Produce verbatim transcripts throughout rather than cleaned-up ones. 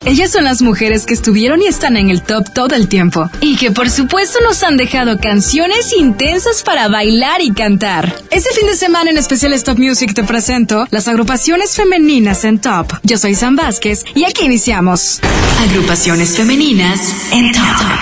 Ellas son las mujeres que estuvieron y están en el top todo el tiempo. Y que por supuesto nos han dejado canciones intensas para bailar y cantar. Este fin de semana en especial Top Music te presento las agrupaciones femeninas en top. Yo soy Sam Vázquez y aquí iniciamos. Agrupaciones femeninas en top.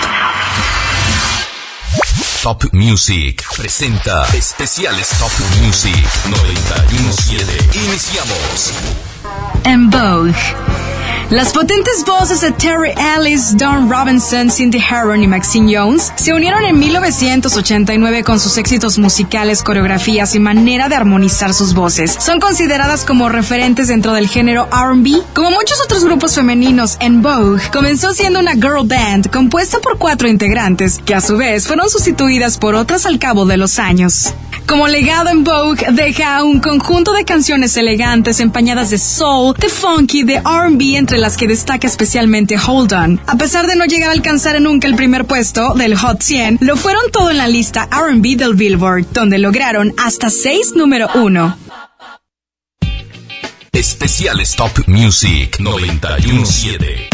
Top Music presenta especiales Top Music noventa y uno punto siete. Iniciamos. En Vogue. Las potentes voces de Terry Ellis, Dawn Robinson, Cindy Herron y Maxine Jones se unieron en mil novecientos ochenta y nueve con sus éxitos musicales, coreografías y manera de armonizar sus voces. Son consideradas como referentes dentro del género R and B. Como muchos otros grupos femeninos, En Vogue comenzó siendo una girl band compuesta por cuatro integrantes, que a su vez fueron sustituidas por otras al cabo de los años. Como legado, En Vogue deja un conjunto de canciones elegantes empañadas de soul, de funky, de R and B, entre las que destaca especialmente Hold On. A pesar de no llegar a alcanzar nunca el primer puesto del Hot cien, lo fueron todo en la lista R and B del Billboard, donde lograron hasta seis número uno. Especiales Top Music noventa y uno punto siete.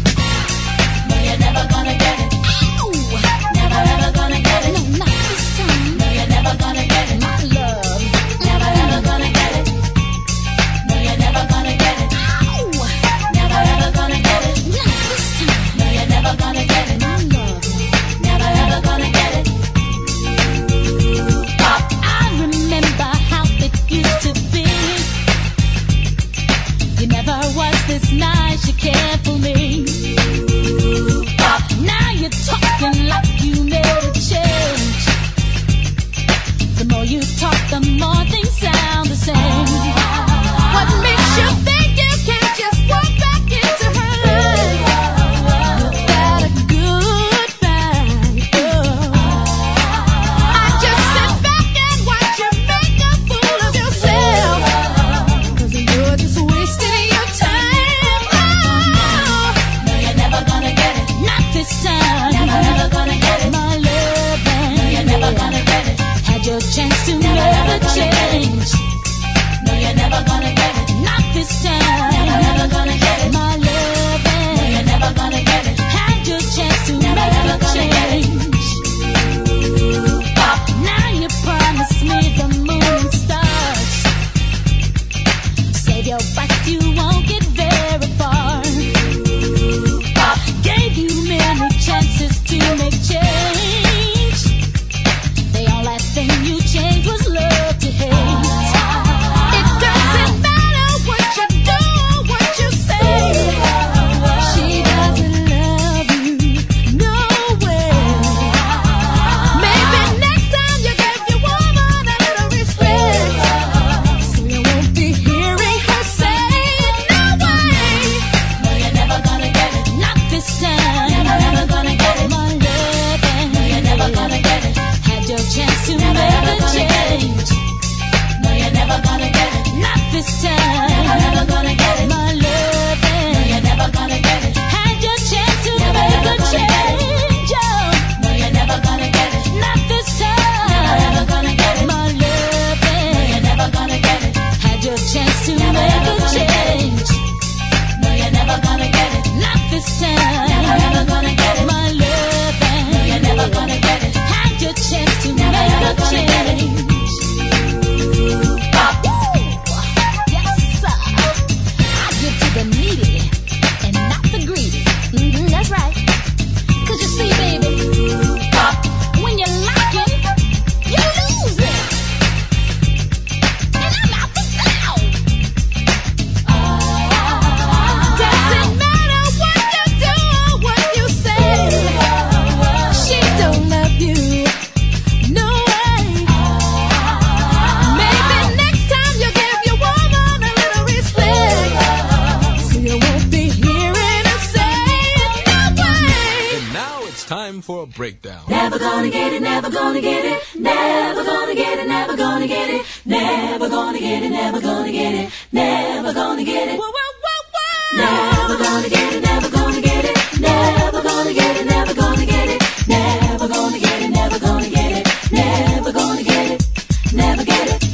Breakdown. Never gonna get it, never gonna get it, never gonna get it, never gonna get it, never gonna get it, never gonna get it, never gonna get it. Whoa, whoa, whoa, whoa. Never gonna get it, never gonna get it, never gonna get it, never gonna get it, never gonna get it, never gonna get it, never gonna get it, never get it.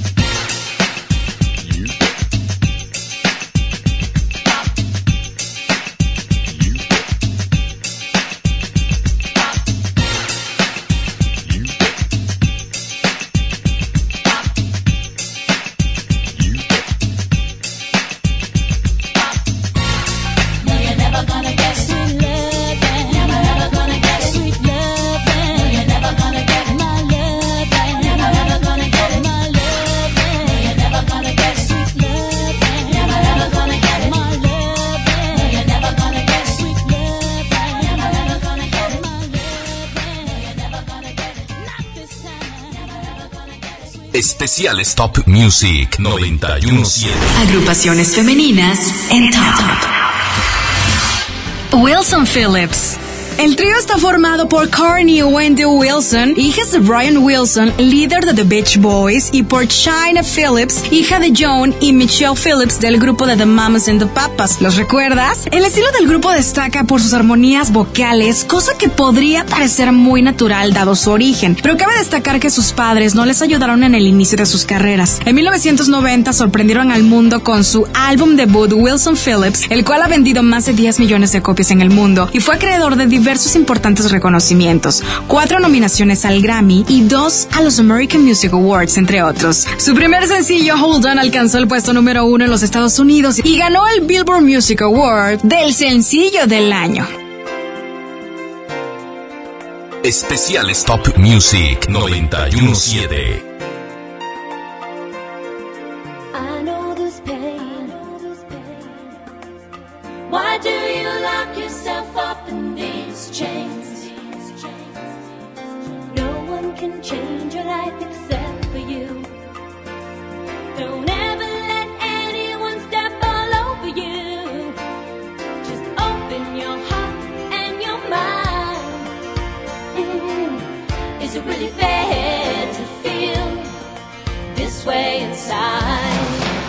Especiales Top Music noventa y uno punto siete. Agrupaciones femeninas en Top. Wilson Phillips. El trío está formado por Courtney Wendy Wilson, hijas de Brian Wilson, líder de The Beach Boys, y por Chynna Phillips, hija de John y Michelle Phillips del grupo de The Mamas and the Papas. ¿Los recuerdas? El estilo del grupo destaca por sus armonías vocales, cosa que podría parecer muy natural dado su origen, pero cabe destacar que sus padres no les ayudaron en el inicio de sus carreras. En mil novecientos noventa sorprendieron al mundo con su álbum debut Wilson Phillips, el cual ha vendido más de diez millones de copias en el mundo y fue acreedor de diversos diversos importantes reconocimientos, cuatro nominaciones al Grammy y dos a los American Music Awards, entre otros. Su primer sencillo, Hold On, alcanzó el puesto número uno en los Estados Unidos y ganó el Billboard Music Award del sencillo del año. Especiales Top Music noventa y uno punto siete. Why do you lock yourself up in these chains? No one can change your life except for you. Don't ever let anyone step all over you. Just open your heart and your mind. Mm-hmm. Is it really fair to feel this way inside?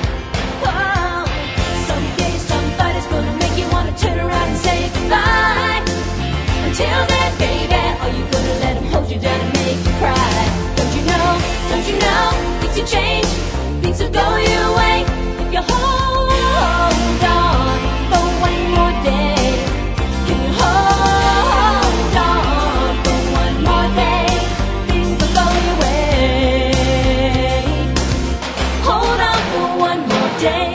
Turn around and say goodbye. Until then, baby, are you gonna let him hold you down and make you cry? Don't you know, don't you know, things will change, things will go your way if you hold on for one more day. Can you hold on for one more day? Things will go your way. Hold on for one more day.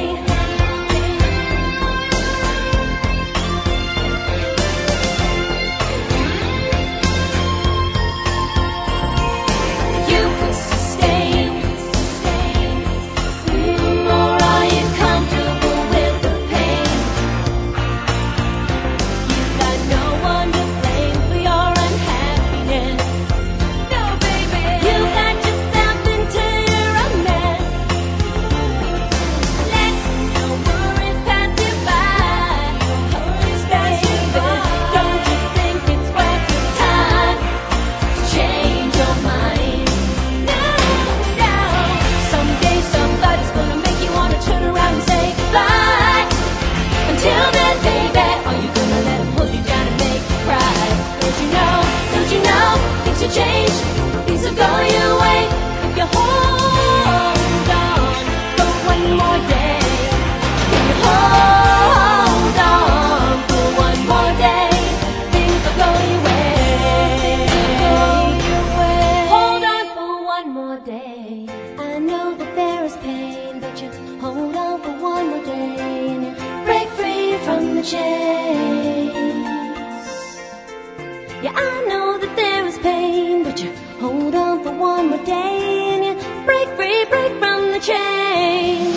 Change, things will go your way if you hold on for one more day. If you hold on for one more day, things will go your way. Hold on for one more day. I know that there is pain, but you hold on for one more day and you break free from the chains. Yeah, I know that there is pain, but you hold on for one more day and you break free, break from the chain.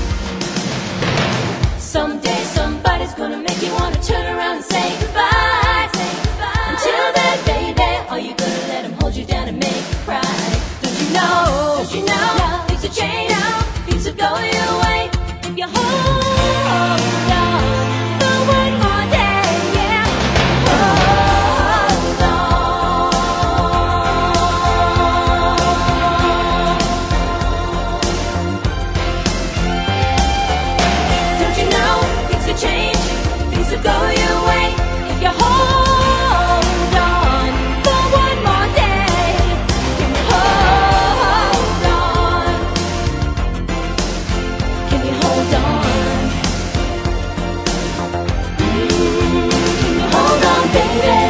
Someday somebody's gonna make you wanna turn around and say goodbye. Say goodbye. Until then, baby, are you gonna let him hold you down and make you cry? Don't you know, don't you know, things will change, things will go your way if you hold on for one more day, yeah. Hold change, things will go your way if you hold on for one more day. Can you hold on? Can you hold on? Mm, can you hold on, baby?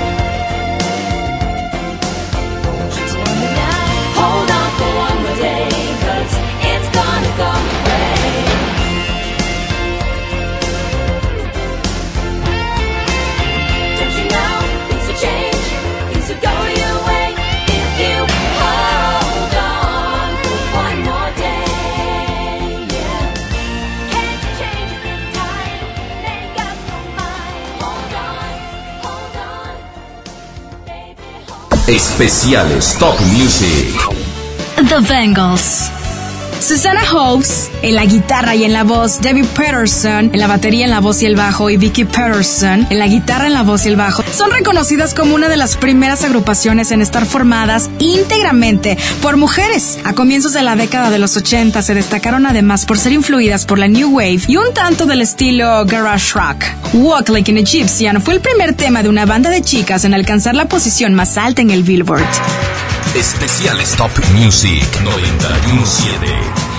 Just one night, hold on for one more day, 'cause it's gonna go your way. Especiales Top Music. The Bangles. Susanna Hoffs en la guitarra y en la voz, Debbie Peterson en la batería, en la voz y el bajo y Vicky Peterson en la guitarra, en la voz y el bajo son reconocidas como una de las primeras agrupaciones en estar formadas íntegramente por mujeres. A comienzos de la década de los ochenta se destacaron además por ser influidas por la New Wave y un tanto del estilo garage rock. Walk Like an Egyptian fue el primer tema de una banda de chicas en alcanzar la posición más alta en el Billboard. Especiales Top Music noventa y uno punto siete.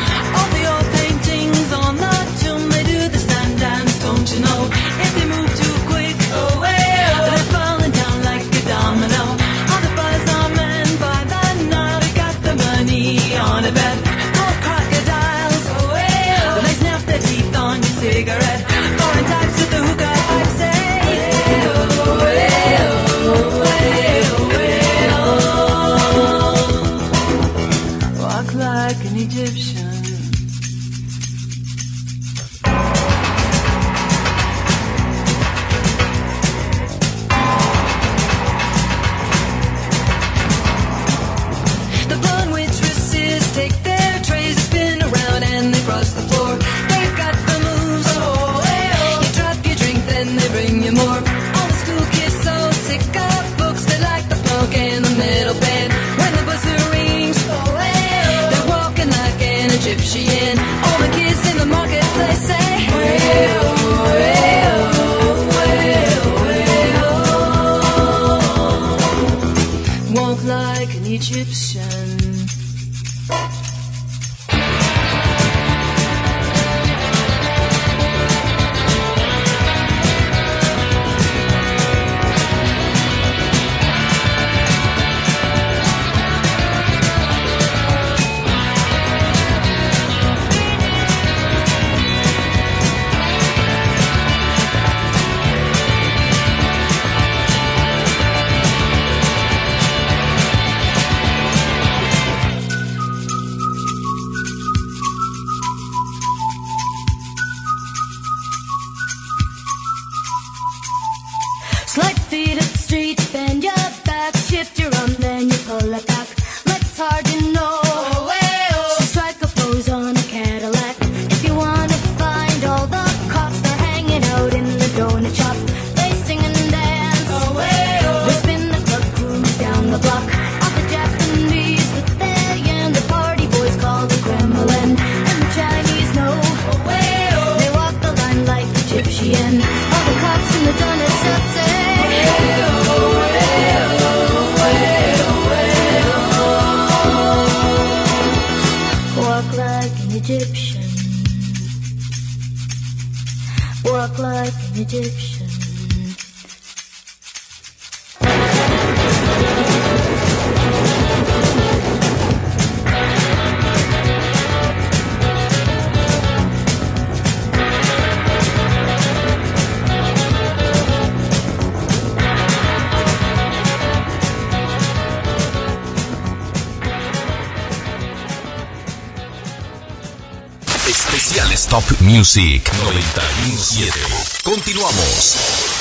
Especiales Top Music noventa y uno punto siete. Continuamos.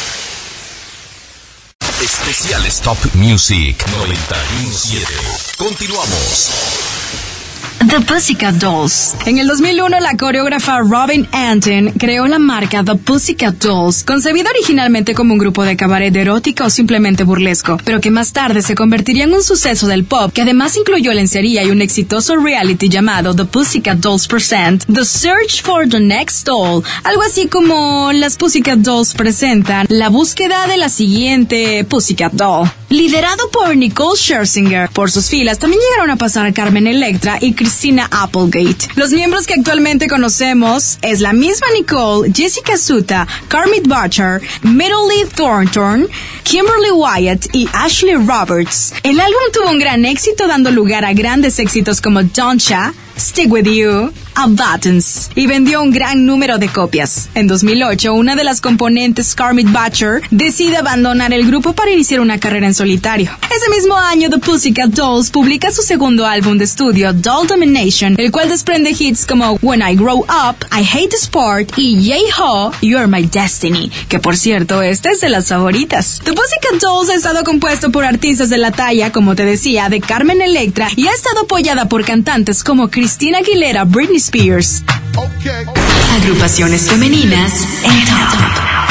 Especiales Top Music noventa y uno punto siete. Continuamos. The Pussycat Dolls. En el dos mil uno, la coreógrafa Robin Antin creó la marca The Pussycat Dolls, concebida originalmente como un grupo de cabaret erótico o simplemente burlesco, pero que más tarde se convertiría en un suceso del pop, que además incluyó lencería y un exitoso reality llamado The Pussycat Dolls Present The Search for the Next Doll, algo así como las Pussycat Dolls presentan la búsqueda de la siguiente Pussycat Doll. Liderado por Nicole Scherzinger, por sus filas también llegaron a pasar Carmen Electra y Christina Applegate. Los miembros que actualmente conocemos es la misma Nicole, Jessica Suta, Kermit Butcher, Middley Thornton, Kimberly Wyatt y Ashley Roberts. El álbum tuvo un gran éxito, dando lugar a grandes éxitos como Don't Ya, Stick With You, a Buttons y vendió un gran número de copias. En dos mil ocho, una de las componentes, Carmit Butcher, decide abandonar el grupo para iniciar una carrera en solitario. Ese mismo año, The Pussycat Dolls publica su segundo álbum de estudio, Doll Domination, el cual desprende hits como When I Grow Up, I Hate the Sport y Yay-Ho, You're My Destiny, que por cierto, esta es de las favoritas. The Pussycat Dolls ha estado compuesto por artistas de la talla, como te decía, de Carmen Electra y ha estado apoyada por cantantes como Christina Aguilera, Britney Spears. Okay. Agrupaciones femeninas en Top.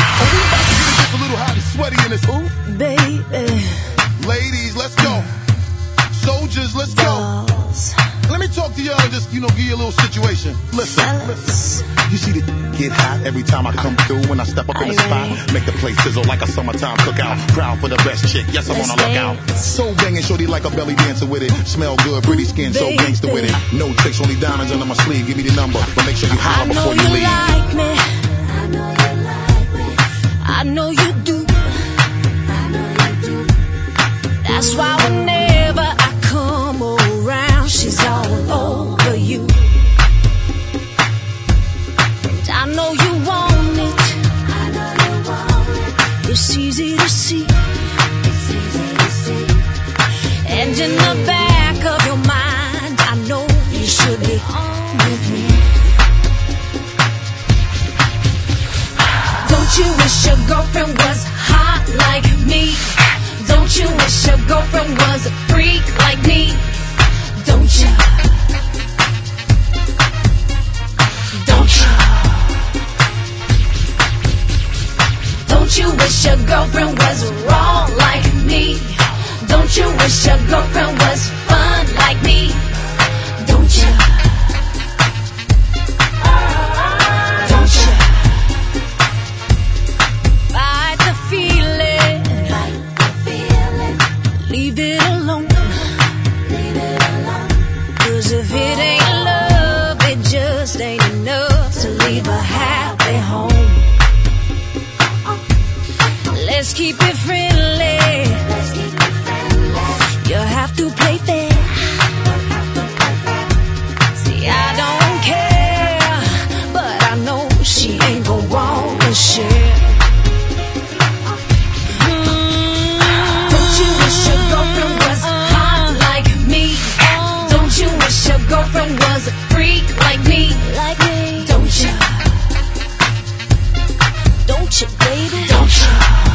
Ladies, let's go. Soldiers, let's go. Let me talk to y'all and just, you know, give you a little situation. Listen, listen. You see the get hot every time I come through. When I step up in the spot, make the place sizzle like a summertime cookout. Proud for the best chick, yes, I'm on a lookout. So banging, shorty like a belly dancer with it. Smell good, pretty skin, so gangster with it. No tricks, only diamonds under my sleeve. Give me the number, but make sure you holler before you leave. Like me. I know you like me. I know you do. I know you do. That's why whenever I come around, she's all over you. And I know you want it. I know you want it. It's easy to see. It's easy to see. And in the back of your mind, I know you should be on with me. Don't you wish your girlfriend was hot like me? Don't you wish your girlfriend was a freak like me? Don't you? Don't you? Don't you wish your girlfriend was wrong like me? Don't you wish your girlfriend was fun like me? Don't you? Don't you? Fight the feeling. Fight the feeling. Leave it alone. Leave it alone. 'Cause if it ain't love, it just ain't enough to leave a happy home. Let's keep it friendly. Let's keep it friendly. You have to play fair. See, I don't care, but I know she ain't gon' want to share. Mm. Don't you wish your girlfriend was hot like me? Don't you wish your girlfriend was a freak like me? Like me? Don't you? Don't you, baby? Don't you?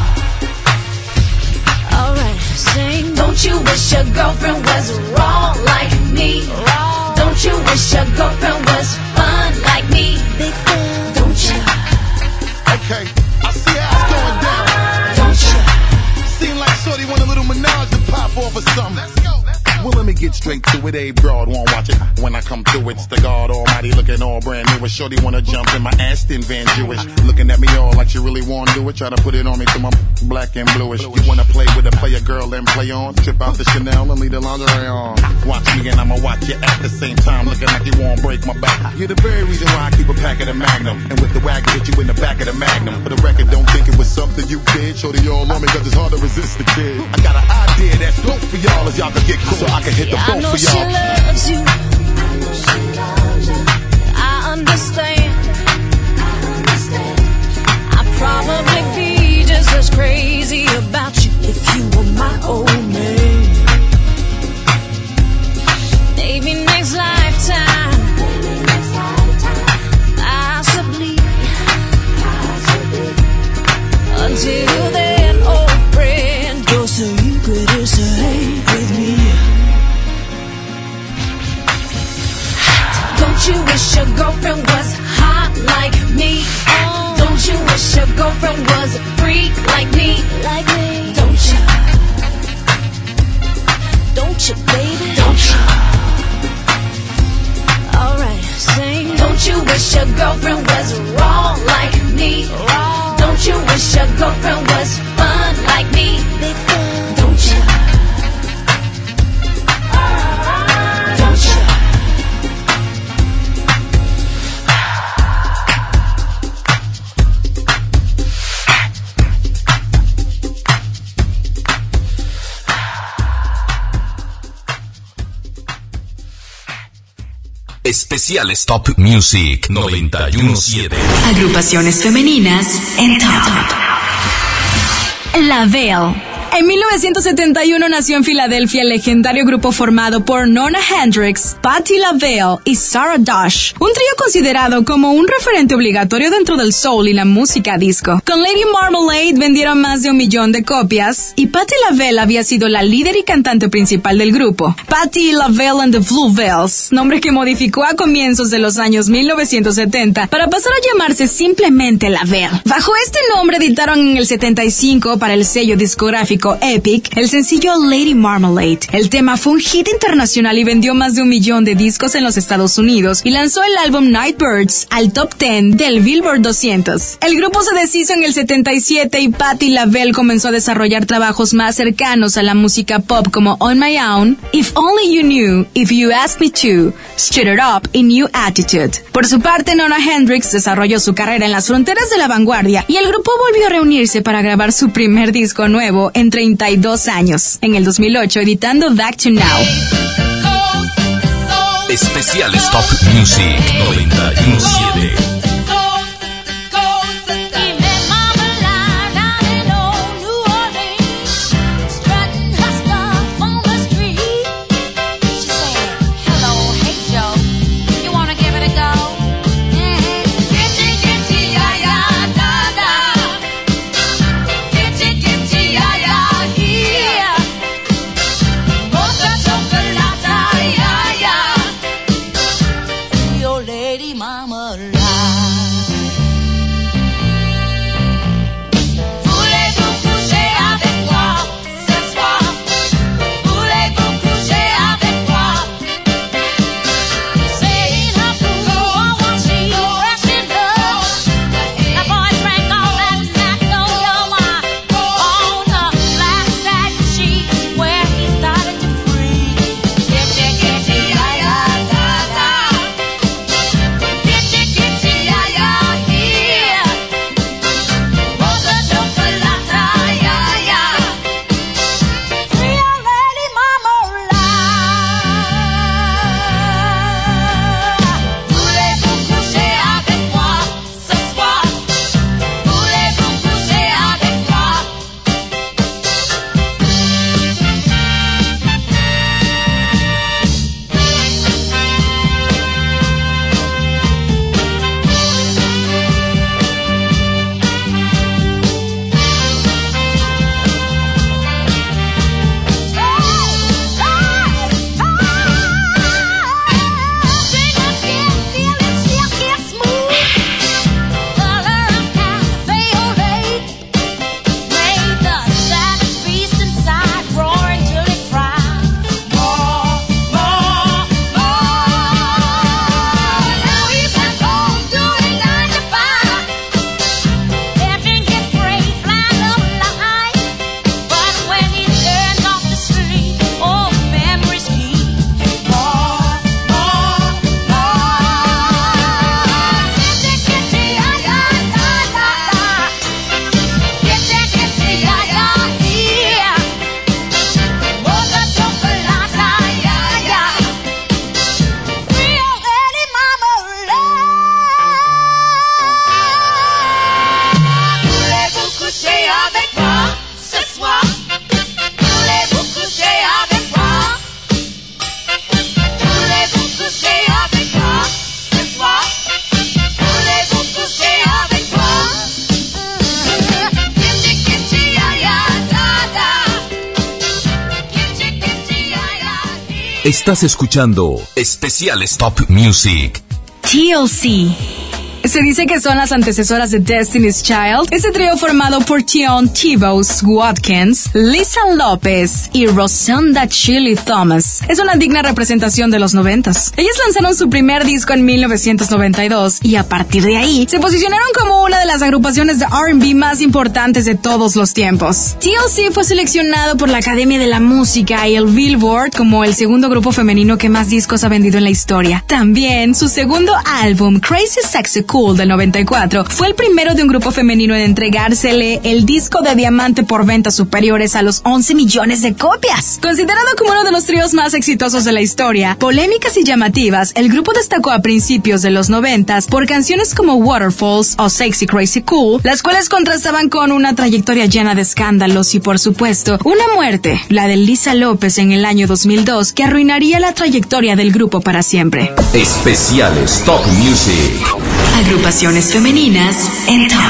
Alright, sing. Don't you wish your girlfriend was wrong like me? Wrong. Don't you wish your girlfriend was fun like me? Big fan. Don't you? Okay, I see how it's going down. Don't you? Seem like shorty want a little menage to pop off or something. Let's go, let's go. Well, let me get straight to it. Abe Broad won't watch it. When I come through, it's the God Almighty looking all brand new. And shorty wanna jump in my Aston Van Jewish. Looking at me all like she really wanna do it. Try to put it on me till my black and bluish. You wanna play with a player girl and play on. Trip out the Chanel and leave the lingerie on. Watch me and I'ma watch you at the same time. Looking like you won't break my back. You're the very reason why I keep a pack of the Magnum. And with the wagon, hit you in the back of the Magnum. For the record, don't think it was something you did. Shorty all on me cause it's hard to resist the kid. I got an idea that's dope for y'all as y'all can get cool. So I can hit the Yeah, boat I know for she y'all. loves you. I know she loves you. I understand. I understand. I'd probably be just as crazy about you if you were my old man. Maybe next lifetime. Maybe next lifetime. Possibly. Possibly. Until then, old friend, your secret is safe with me. Don't you wish your girlfriend was hot like me? Don't you wish your girlfriend was a freak like me? Like me? Don't you? Don't you, baby? Don't you? Alright, sing. Don't you wish your girlfriend was wrong like me? Wrong. Don't you wish your girlfriend was fun like me? Big fun. Don't you? Don't you? Especiales Top Music noventa y uno siete. Agrupaciones femeninas en Top. LaVelle. En mil novecientos setenta y uno nació en Filadelfia el legendario grupo formado por Nona Hendrix, Patti LaBelle y Sarah Dash, un trío considerado como un referente obligatorio dentro del soul y la música disco. Con Lady Marmalade vendieron más de un millón de copias y Patti LaBelle había sido la líder y cantante principal del grupo. Patti LaBelle and the Bluebells, nombre que modificó a comienzos de los años mil novecientos setenta para pasar a llamarse simplemente LaBelle. Bajo este nombre editaron en el setenta y cinco para el sello discográfico Epic el sencillo Lady Marmalade. El tema fue un hit internacional y vendió más de un millón de discos en los Estados Unidos y lanzó el álbum Nightbirds al top diez del Billboard doscientos. El grupo se deshizo en el setenta y siete y Patti LaBelle comenzó a desarrollar trabajos más cercanos a la música pop como On My Own, If Only You Knew, If You Asked Me To, Stir It Up y New Attitude. Por su parte, Nona Hendrix desarrolló su carrera en las fronteras de la vanguardia y el grupo volvió a reunirse para grabar su primer disco nuevo en treinta y dos años, en el dos mil ocho, editando Back to Now. Especiales Top Music noventa y uno siete. Estás escuchando Especiales Top Music. T L C. Se dice que son las antecesoras de Destiny's Child, ese trío formado por Tion T-Boz Watkins, Lisa López y Rosanda Chili Thomas. Es una digna representación de los noventas. Ellas lanzaron su primer disco en mil novecientos noventa y dos y a partir de ahí se posicionaron como una de las agrupaciones de R and B más importantes de todos los tiempos. T L C fue seleccionado por la Academia de la Música y el Billboard como el segundo grupo femenino que más discos ha vendido en la historia. También su segundo álbum, Crazy Sexy Cool del noventa y cuatro, fue el primero de un grupo femenino en entregársele el disco de diamante por ventas superiores a los once millones de copias. Considerado como uno de los tríos más exitosos de la historia, polémicas y llamativas, el grupo destacó a principios de los noventas por canciones como Waterfalls o Sexy Crazy Cool, las cuales contrastaban con una trayectoria llena de escándalos y, por supuesto, una muerte, la de Lisa López en el año dos mil dos, que arruinaría la trayectoria del grupo para siempre. Especiales Top Music. Agrupaciones femeninas en Top.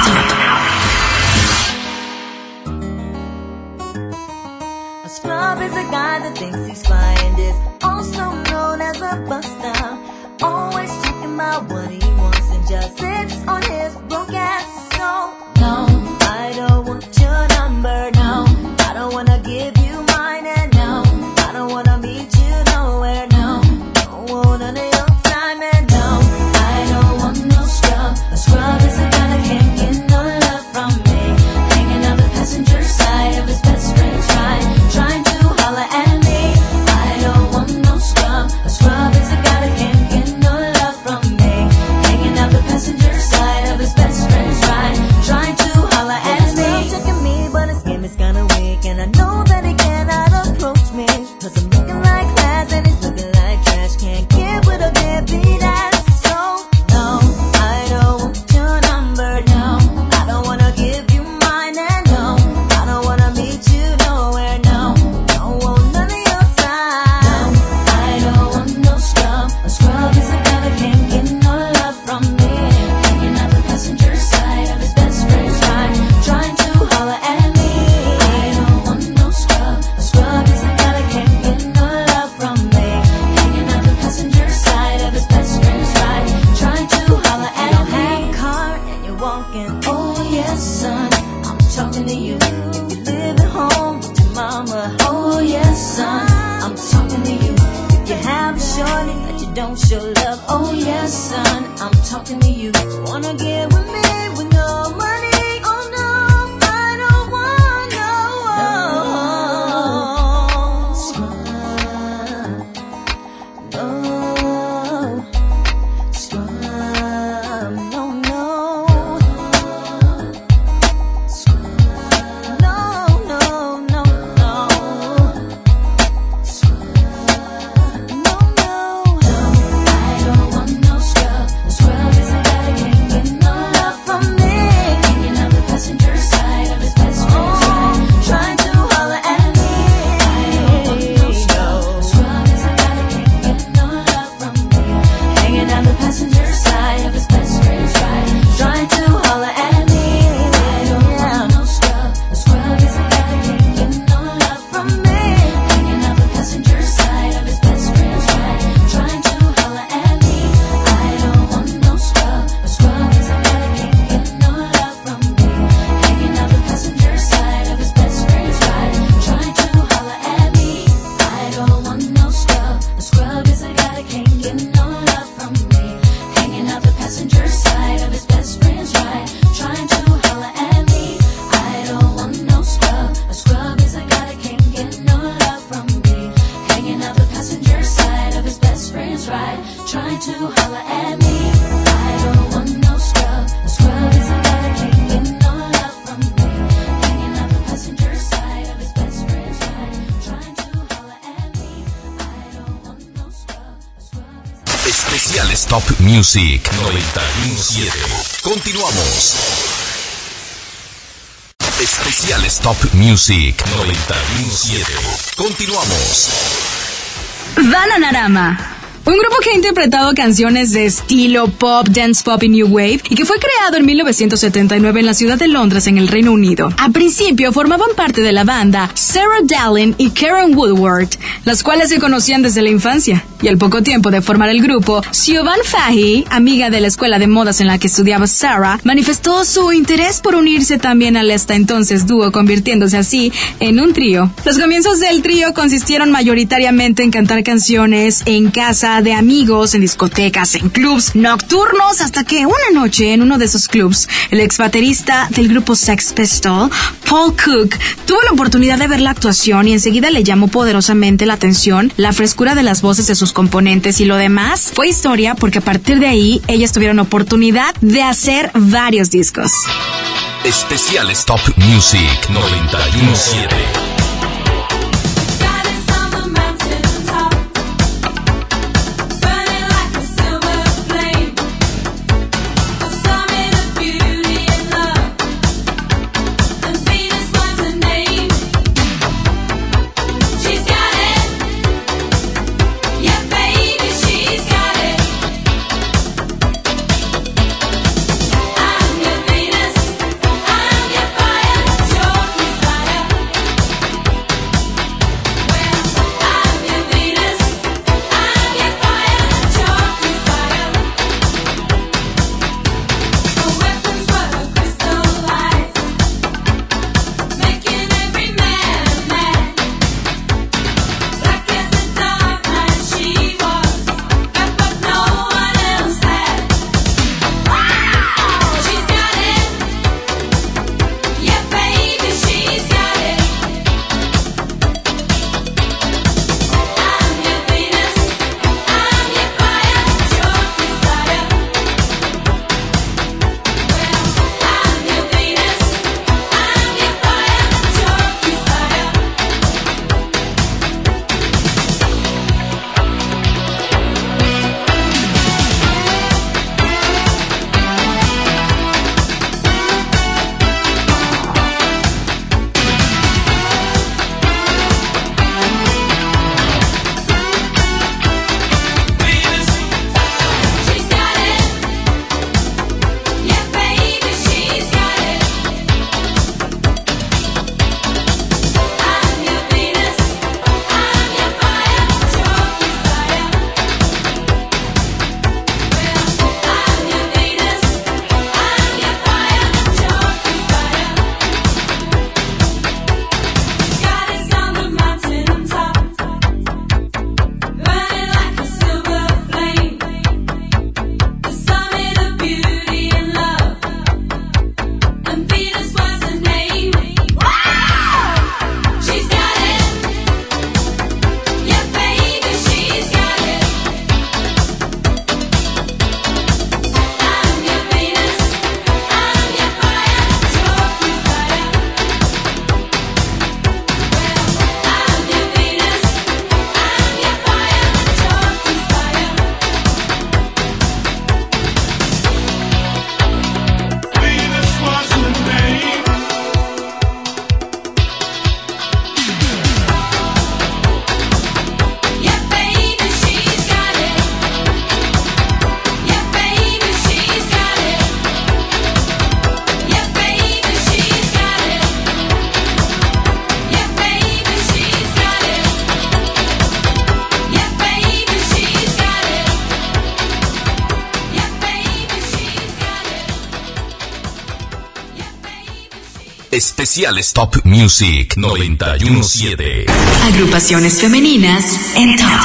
A scrub is a guy that thinks he's fly and is also known as a buster. Always talking about what he wants and just sits on his broke ass. So, no, I don't want your number, no. I don't wanna give you mine, and no, I don't wanna meet you nowhere, no. Don't want none of your time, and no, I don't want no scrub. A scrub is a guy that can't get no love from me. Hanging out the passenger side of his best friend's ride, trying to holler at me. I don't want no scrub. A scrub is a guy that can't get no love from me. Hanging out the passenger side of his best friend's ride, trying to holler at me. He's checking me, but his game is kinda weak, and I know that he cannot approach me, cause I'm looking like class and he's looking like trash. Can't get with a deadbeat ass. So, no, I don't want your number, no. I don't wanna give you mine, and no, I don't wanna meet you nowhere, no. Don't want none of your time. No, I don't want no scrub. A scrub is a guy that can't get no love from me. Hanging out the passenger side of his best friend's ride, trying to holler at me. I don't want no scrub. A scrub is a guy that can't get no love from me. Hanging out the passenger side of his best friend's ride, trying to holler at me. You don't have a car and you're walking. Oh yes, son, I'm talking to you. You live at home with your mama. Oh yes, son, I'm talking to you. If you have a shorty that you don't show love. Oh yes, son, I'm talking to you. Wanna get with me with no money? Oh no, I don't want no scrub. No scrub, no, no. Scrub, no, no, no, no. Scrub, no, no. I don't want no scrub. A scrub is a guy that can't get no love from me. Hanging out the passenger side of his best friend's ride, trying to holler at me. I don't want no scrub. A scrub is a guy that can't get no love from me. Hanging out the passenger side of his best friend's ride, trying to holler at me. I don't want no scrub. A scrub is a guy that can't get no love from me. Hanging out the passenger side of his best friend's ride, trying to holler at me. I don't want no scrub. A scrub is a guy that can't get no love from me. Hanging out the passenger side of his best friend's ride, trying to holler at me. I don't want no scrub. A scrub is a guy that can't get no love from me. Hanging out the passenger side of his best friend's ride, trying to holler at me. I don't want no scrub. A scrub is a guy that can't get no love from me. Hanging out the passenger side of his best friend's ride, trying to holler at me. I don't want no scrub. A scrub is a guy that can't get no love from me. Hanging out the passenger side of his best friend's ride, trying to holler at me. I don't want no scrub. A scrub is a Especiales Top Music noventa y uno punto siete. Continuamos. Especiales Top Music noventa y uno punto siete. Continuamos. Bananarama, un grupo que ha interpretado canciones de estilo pop, dance pop y new wave y que fue creado en mil novecientos setenta y nueve en la ciudad de Londres, en el Reino Unido. A principio formaban parte de la banda Sarah Dallin y Karen Woodward, las cuales se conocían desde la infancia. Y al poco tiempo de formar el grupo, Siobhan Fahey, amiga de la escuela de modas en la que estudiaba Sarah, manifestó su interés por unirse también al hasta entonces dúo, convirtiéndose así en un trío. Los comienzos del trío consistieron mayoritariamente en cantar canciones en casa fiesta de amigos, en discotecas, en clubs nocturnos, hasta que una noche en uno de esos clubs, el ex baterista del grupo Sex Pistols, Paul Cook, tuvo la oportunidad de ver la actuación y enseguida le llamó poderosamente la atención la frescura de las voces de sus componentes, y lo demás fue historia, porque a partir de ahí ellas tuvieron oportunidad de hacer varios discos. Especiales Top Music noventa y uno punto siete. Especiales Top Music noventa y uno punto siete. Agrupaciones femeninas en Top.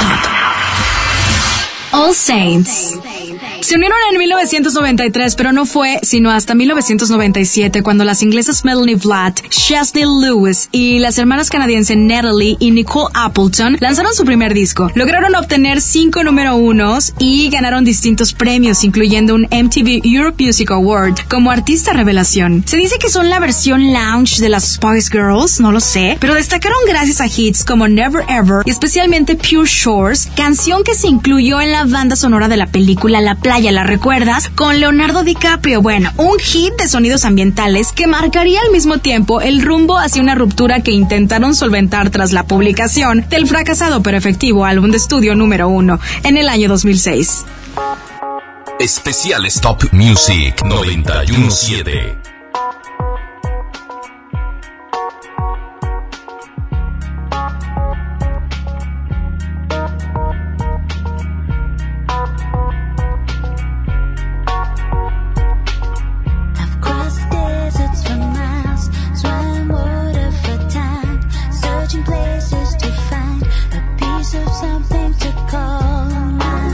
All Saints. Se unieron en mil novecientos noventa y tres, pero no fue sino hasta mil novecientos noventa y siete cuando las inglesas Melanie Vlatt, Chesney Lewis y las hermanas canadienses Natalie y Nicole Appleton lanzaron su primer disco. Lograron obtener cinco número unos y ganaron distintos premios, incluyendo un M T V Europe Music Award como artista revelación. Se dice que son la versión lounge de las Spice Girls, no lo sé, pero destacaron gracias a hits como Never Ever y especialmente Pure Shores, canción que se incluyó en la banda sonora de la película La Playa, ¿la recuerdas? Con Leonardo DiCaprio. Bueno, un hit de sonidos ambientales que marcaría al mismo tiempo el rumbo hacia una ruptura que intentaron solventar tras la publicación del fracasado pero efectivo álbum de estudio número uno en el año dos mil seis. Especiales Top Music noventa y uno punto siete. Places to find a piece of something to call mine.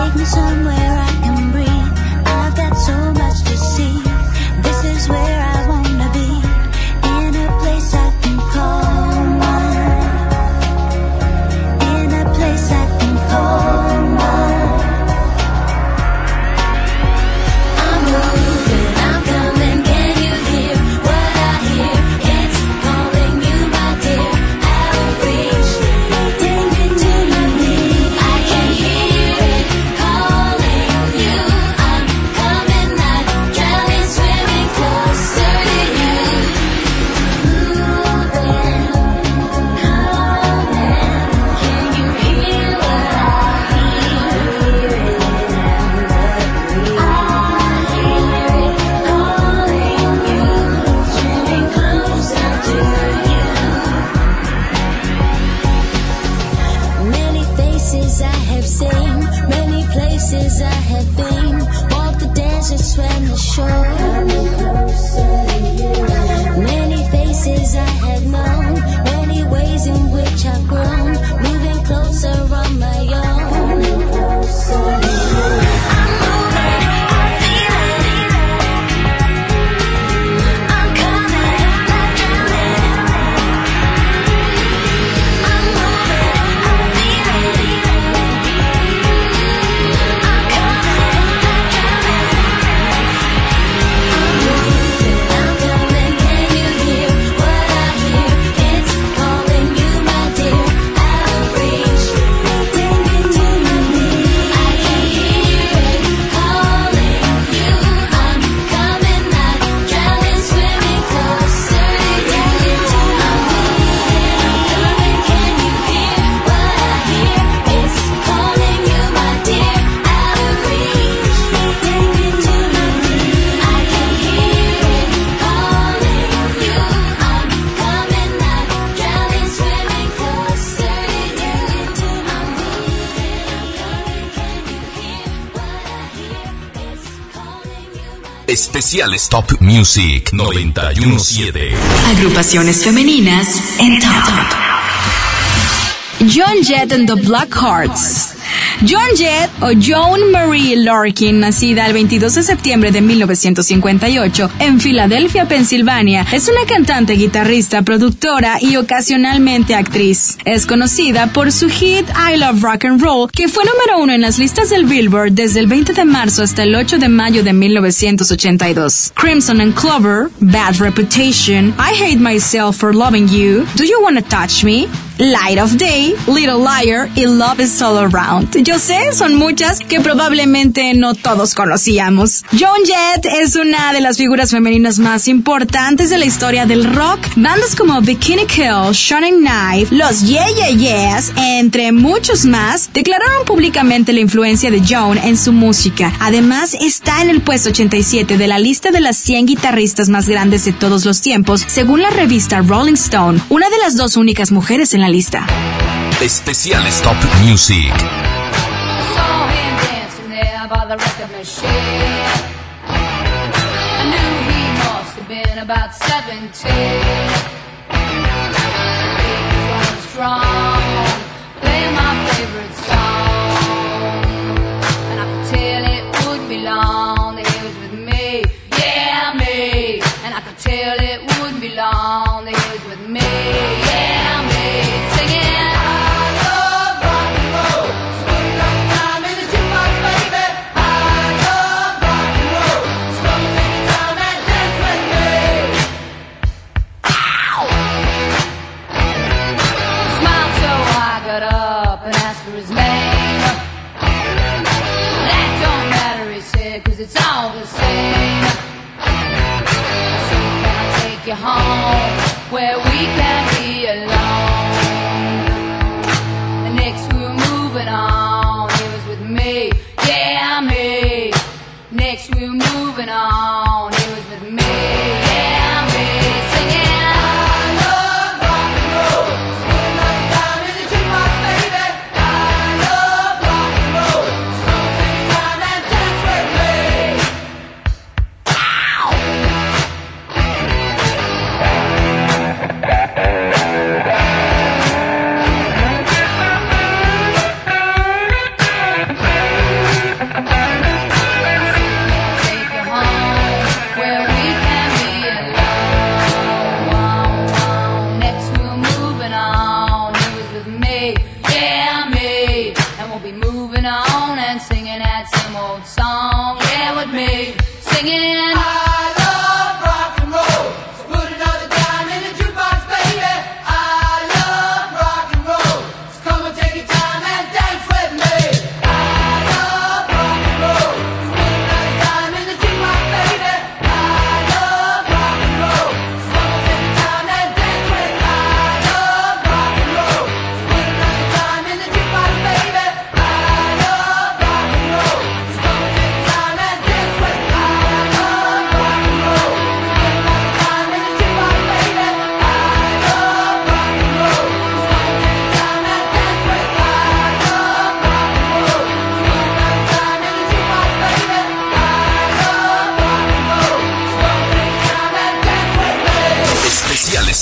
take me somewhere I can breathe. I've got so much to see. This is where I wanna be, in a place I can call mine. In a place I can call mine. I'm moving, I'm coming, can you hear what I hear? It's calling you, my dear, out of reach. Take me to my knees. I can hear it calling you. I'm coming, not drowning, swimming closer to you. Moving, coming, can you hear what I hear? I hear it calling you, swimming closer to you. Many faces I have seen, many places I have been. Walked the desert, swam the shore. Many faces I have known, many ways in which I've grown. Moving closer on my own. I'm moving, I'm feeling. I'm coming, not drowning. I'm moving, I'm feeling. I'm coming, not drowning. I'm moving, I'm coming, can you hear what I hear? It's calling you, my dear, out of reach. Take me to my knees. I can hear it calling you. I'm coming, not drowning, swimming closer to you. I'm moving, I'm coming, can you hear what I hear? It's calling you, my dear, out of reach. Take me to my knees. I can hear it calling you. I'm coming, not drowning, swimming closer to you. I'm moving, I'm coming, can you hear what I hear? It's calling you, my Especiales Top Music noventa y uno punto siete. Agrupaciones femeninas en Top. Joan Jett and the Blackhearts. Joan Jett, o Joan Marie Larkin, nacida el veintidós de septiembre de mil novecientos cincuenta y ocho en Filadelfia, Pensilvania, es una cantante, guitarrista, productora y ocasionalmente actriz. Es conocida por su hit I Love Rock and Roll, que fue número uno en las listas del Billboard desde el veinte de marzo hasta el ocho de mayo de mil novecientos ochenta y dos. Crimson and Clover, Bad Reputation, I Hate Myself for Loving You, Do You Wanna Touch Me, Light of Day, Little Liar y Love is All Around. Yo sé, son muchas que probablemente no todos conocíamos. Joan Jett es una de las figuras femeninas más importantes de la historia del rock. Bandas como Bikini Kill, Shining Knife, los Yeah Yeah Yeahs, entre muchos más, declararon públicamente la influencia de Joan en su música. Además, está en el puesto ochenta y siete de la lista de las cien guitarristas más grandes de todos los tiempos, según la revista Rolling Stone, una de las dos únicas mujeres en la lista. Especiales Top Music. Saw him dancing there by the record machine. I knew he must have been about seventeen. He was running strong, playing my favorite song, and I could tell it wouldn't be long that he was with me, yeah me. And I could tell it wouldn't be long that he was with me, yeah me. Singing. It's all the same. So can I take you home where we can be alone? The next we were moving on, he was with me, yeah me. Next we were moving on, he was with me, yeah me. Singing. I love rock and roll. Spend my time in the jukebox, baby. I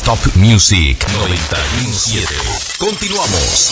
Top Music noventa y uno punto siete. Continuamos.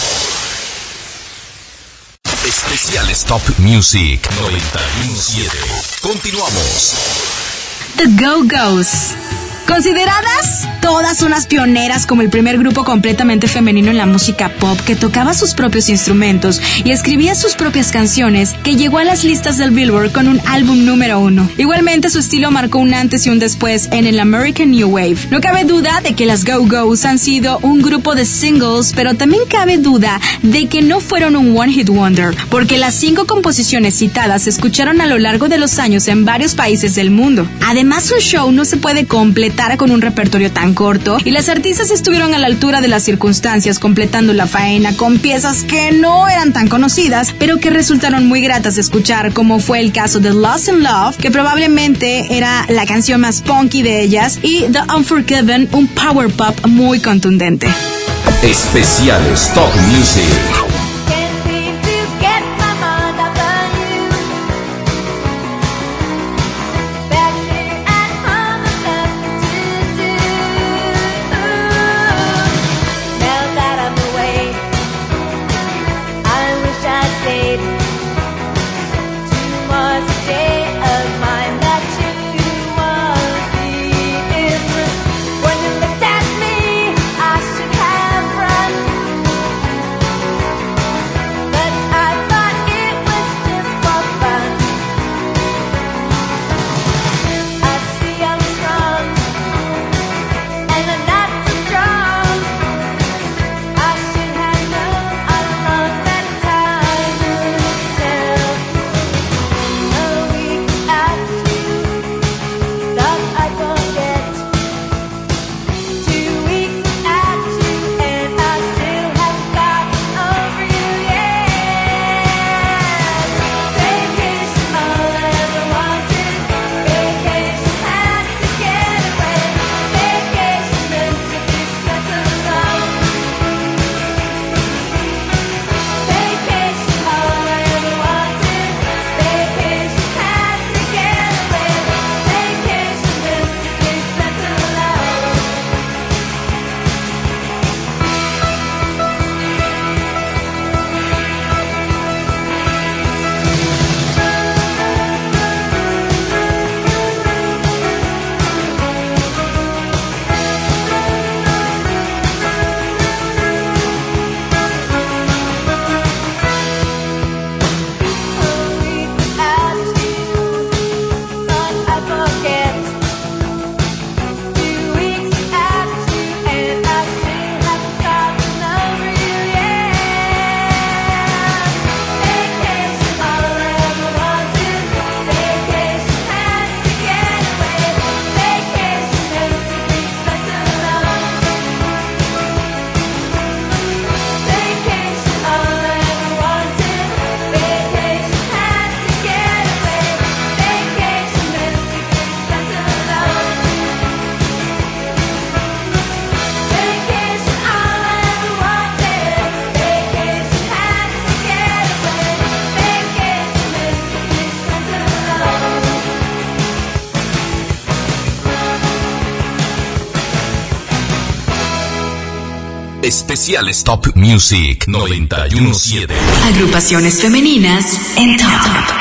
Especiales Top Music noventa y uno punto siete. Continuamos. The Go-Go's. Consideradas todas unas pioneras como el primer grupo completamente femenino en la música pop que tocaba sus propios instrumentos y escribía sus propias canciones, que llegó a las listas del Billboard con un álbum número uno. Igualmente, su estilo marcó un antes y un después en el American New Wave. No cabe duda de que las Go-Go's han sido un grupo de singles, pero también cabe duda de que no fueron un one-hit wonder, porque las cinco composiciones citadas se escucharon a lo largo de los años en varios países del mundo. Además, un show no se puede completar con un repertorio tan corto, y las artistas estuvieron a la altura de las circunstancias, completando la faena con piezas que no eran tan conocidas, pero que resultaron muy gratas de escuchar, como fue el caso de Lost in Love, que probablemente era la canción más punky de ellas, y The Unforgiven, un power pop muy contundente. Especiales Top Music. Especiales Top Music noventa y uno punto siete. Agrupaciones femeninas en Top.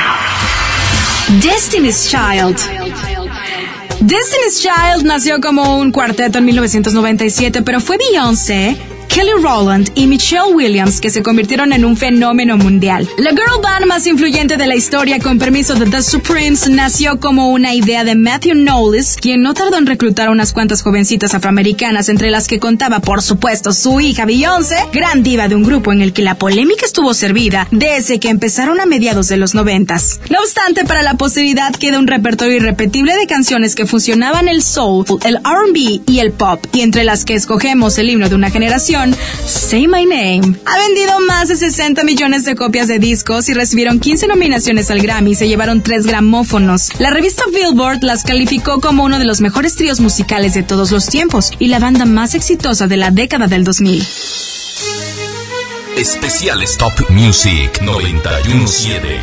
Destiny's Child. Destiny's Child nació como un cuarteto en mil novecientos noventa y siete, pero fue Beyoncé, Kelly Rowland y Michelle Williams que se convirtieron en un fenómeno mundial. La girl band más influyente de la historia, con permiso de The Supremes, nació como una idea de Matthew Knowles, quien no tardó en reclutar a unas cuantas jovencitas afroamericanas, entre las que contaba, por supuesto, su hija Beyoncé, gran diva de un grupo en el que la polémica estuvo servida desde que empezaron a mediados de los noventas. No obstante, para la posteridad queda un repertorio irrepetible de canciones que fusionaban el soul, el R and B y el pop, y entre las que escogemos el himno de una generación, Say My Name. Ha vendido más de sesenta millones de copias de discos y recibieron quince nominaciones al Grammy y se llevaron tres gramófonos. La revista Billboard las calificó como uno de los mejores tríos musicales de todos los tiempos y la banda más exitosa de la década del dos mil. Especiales Top Music noventa y uno punto siete.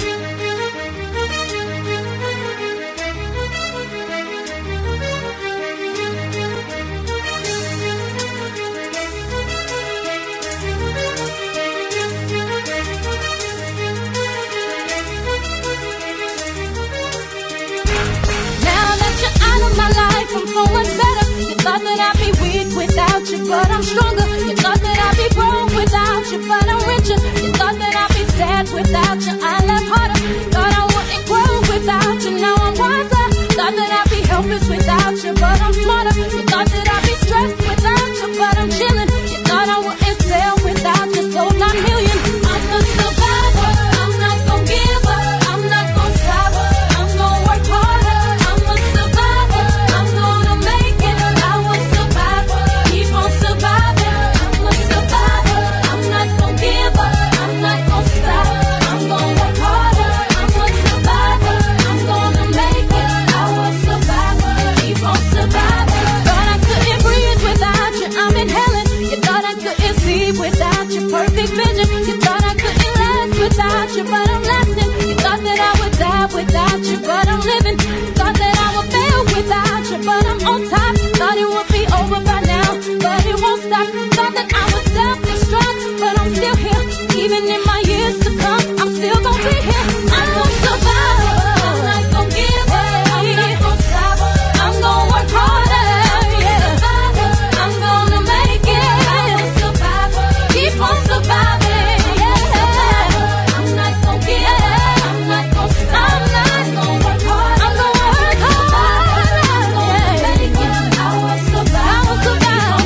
without you, but I'm stronger. You thought that I'd be broke without you, but I'm richer. You thought that I'd be sad without you, I love harder. Thought I wouldn't grow without you, now I'm wiser. Thought that I'd be helpless without you, but I'm smarter. You thought that I'd be stressed without you, but I'm chilling. You thought I wouldn't sell without you, sold nine million. I'm a survivor, I'm not gon' give up, I'm not gon' stop, I'm gon' work harder. I'm a survivor, I'm gonna make it, I will survive, keep on surviving. I'm a survivor, I'm not gon' give up, I'm not gon' stop, I'm gon' work harder. I'm a survivor, I'm gonna make it, I will survive, keep on surviving. Thought I couldn't breathe without you, I'm inhaling. You thought I couldn't see without your perfect vision. You thought I couldn't last without you, but I'm lasting. You thought that I would die without you, but I'm living. You thought that I would fail without you, but I'm on top. Thought it would be over by now, but it won't stop. Thought that I would self-destruct, but I'm still here. Even in my years to come, I'm still gonna be here. I'm gonna survive, I'm not gonna give up, I'm not gonna stop, I'm gonna work harder. Yeah. I'm gonna make it, I'm a survivor, keep on surviving. Yeah. I'm not gonna give up, I'm not gonna stop, I'm not gonna work hard, I'm gonna work hard. I'm gonna make it, I will survive, I will survive.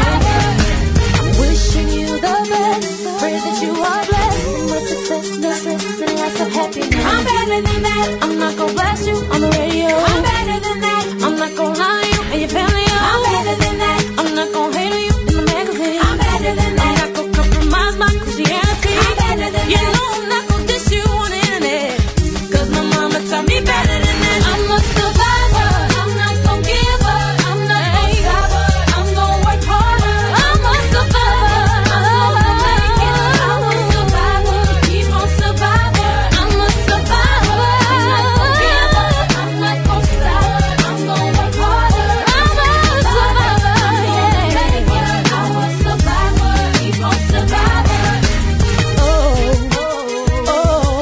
Yeah. I'm wishing you the best, pray that you are blessed with success, no stress, and lots of happiness. I'm better than that, I'm not gonna blast you on the radio. I'm better than that, I'm not gonna lie to you and your family. I'm better than that, I'm not gonna hate on you in the magazine. I'm better than that, I'm not gonna compromise my Christianity. I'm better than you that, you know I'm not gonna diss you on the internet, cause my mama taught me better than that. I'm a survivor, I'm not gonna give up, I'm not gonna stop, I'm gonna work harder. I'm a survivor, I'm gonna make it, I will survive, keep on surviving. I'm a survivor, I'm not gonna give up, I'm not gonna stop, I'm gonna work harder. I'm a survivor, yeah, make it, I will survive, keep on surviving. Oh, oh, oh,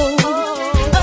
oh,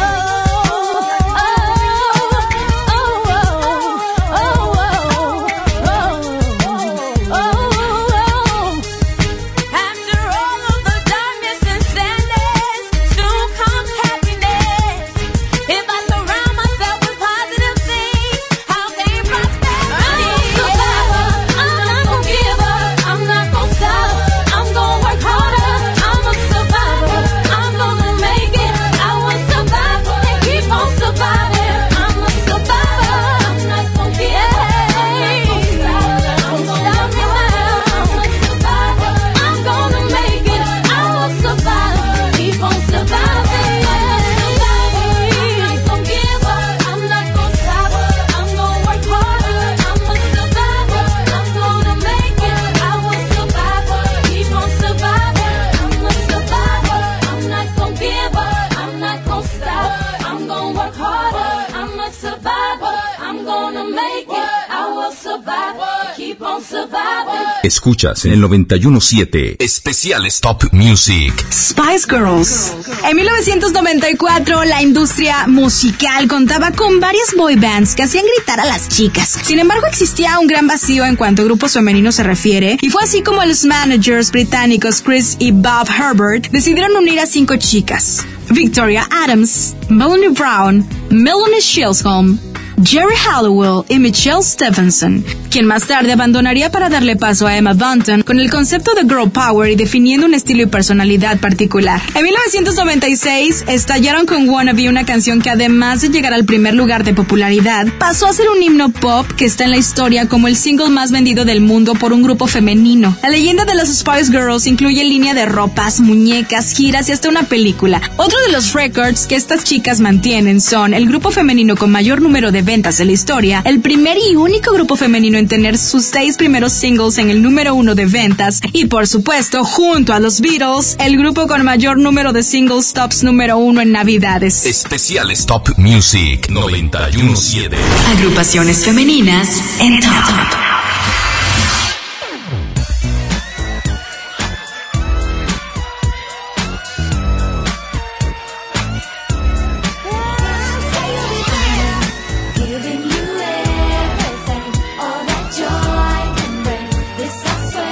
after all of the darkness and sadness, soon comes happiness. If I surround myself with positive things, I'll gain prosperity. I'm a survivor, I'm not gonna give up, I'm not gonna stop, I'm gonna work harder. I'm a survivor, I'm gonna make it, I will survive and keep on surviving. I'm a survivor, I'm not gonna give up, I'm not gonna stop, I'm gonna work harder. I'm a survivor, I'm gonna make it, I will survive, keep on surviving. I'm not gonna give up, I'm not gonna stop, I'm gonna work harder. I'm a survivor, I'm gonna make it, I will survive, keep on surviving. I'm a survivor, I'm not gonna give up, I'm not gonna stop, I'm gonna work harder. I'm a survivor, I'm gonna make it, I will survive, keep on surviving. Escuchas en el noventa y uno punto siete Especiales Top Music. Spice Girls. En mil novecientos noventa y cuatro, la industria musical contaba con varias boy bands que hacían gritar a las chicas. Sin embargo, existía un gran vacío en cuanto a grupos femeninos se refiere, y fue así como los managers británicos Chris y Bob Herbert decidieron unir a cinco chicas: Victoria Adams, Melanie Brown, Melanie Chisholm, Jerry Halliwell y Michelle Stephenson, quien más tarde abandonaría para darle paso a Emma Bunton con el concepto de girl power y definiendo un estilo y personalidad particular. En mil novecientos noventa y seis estallaron con Wannabe, una canción que además de llegar al primer lugar de popularidad, pasó a ser un himno pop que está en la historia como el single más vendido del mundo por un grupo femenino. La leyenda de las Spice Girls incluye línea de ropas, muñecas, giras y hasta una película. Otro de los records que estas chicas mantienen son el grupo femenino con mayor número de ventas de la historia, el primer y único grupo femenino en tener sus seis primeros singles en el número uno de ventas y, por supuesto, junto a los Beatles, el grupo con mayor número de singles tops número uno en Navidades. Especiales Top Music noventa y uno punto siete. Agrupaciones femeninas en Top. Giving you everything, all that joy can bring. This I swear.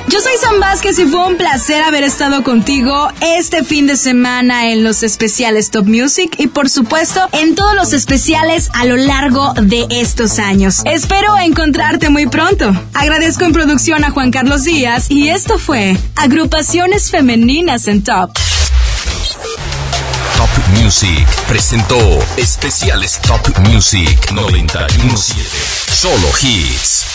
Yo soy Sam Vázquez y fue un placer haber estado contigo este fin de semana en los especiales Top Music y por supuesto en todos los especiales a lo largo de estos años. Espero encontrarte muy pronto. Agradezco en producción a Juan Carlos Díaz y esto fue Agrupaciones Femeninas en Top. Top Music presentó especiales Top Music noventa y uno punto siete. Solo hits.